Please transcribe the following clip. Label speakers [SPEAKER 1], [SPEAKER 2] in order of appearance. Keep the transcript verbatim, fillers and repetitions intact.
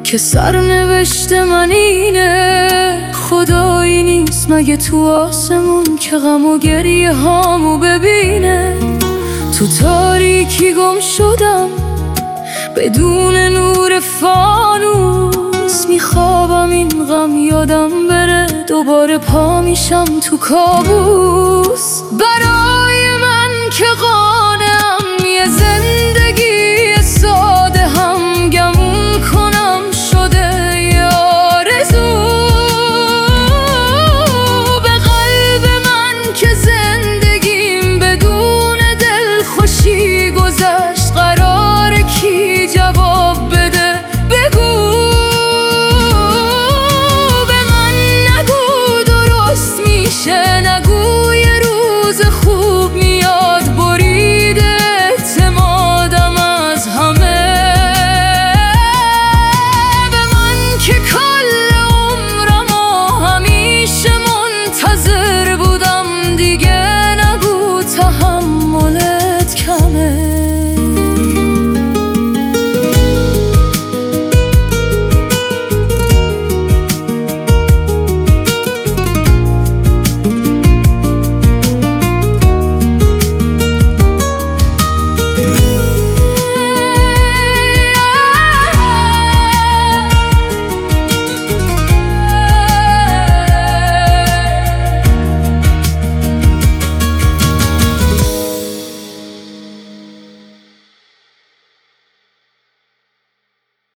[SPEAKER 1] که سرنوشت من اینه. خدایی نیست مگه تو آسمون که غم و گریه هامو ببینه. تو تاریکی گم شدم بدون نور فانوس، میخوابم این غم یادم بره، دوباره پا میشم تو کابوس. برای من که